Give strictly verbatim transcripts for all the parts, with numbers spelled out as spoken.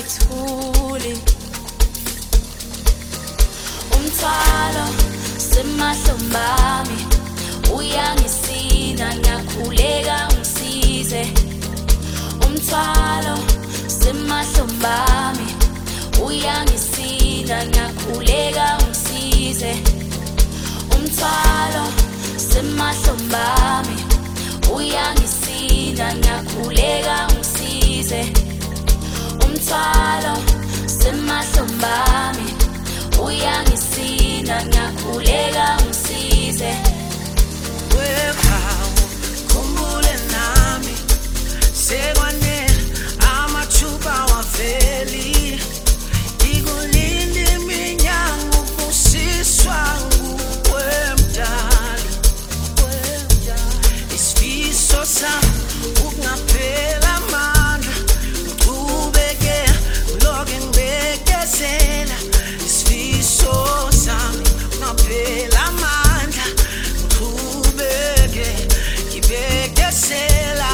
ngithuli umthwalo semahlombami uyangisina ngiyakhuleka ungisize umthwalo semahlombami uyangisina ngiyakhuleka ungisize umthwalo semahlombami uyangisina ngiyakhuleka ungisize umthwalo semahlombami uyangisina ngiyakhuleka ungisize wehawu khumbule nami sekwanele amathuba waveli ikulinde iminyango kusiswa nguwe mdali isifiso sami ukungaphela amandla uqhubeke uloke ngibekezela isifiso sami ukungaphela amandla uqhubeke ngibekezela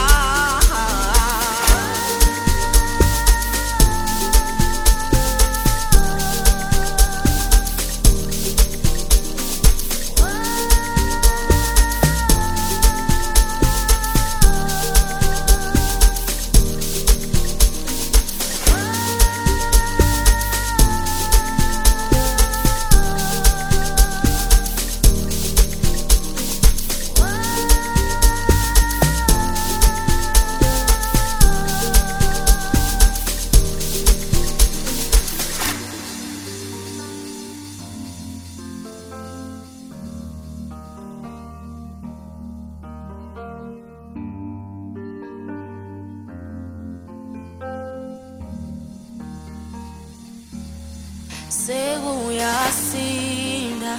sekuyasinda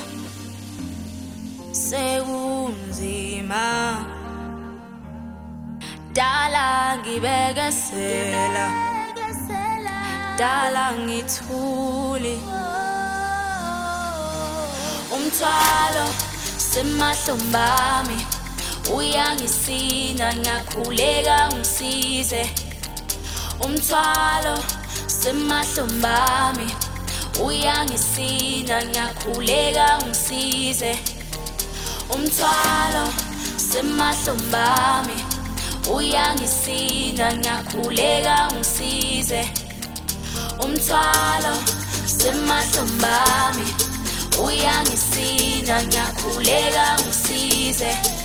sekunzima dala ngibekezela dala ngithuli umthwalo semahlombami uyangisina ngiyakhuleka ungisize umthwalo semahlombami uyangisina ngiyakhuleka ungisize umthwalo semahlombami uyangisina ngiyakhuleka ungisize umthwalo semahlombami uyangisina ngiyakhuleka ungisize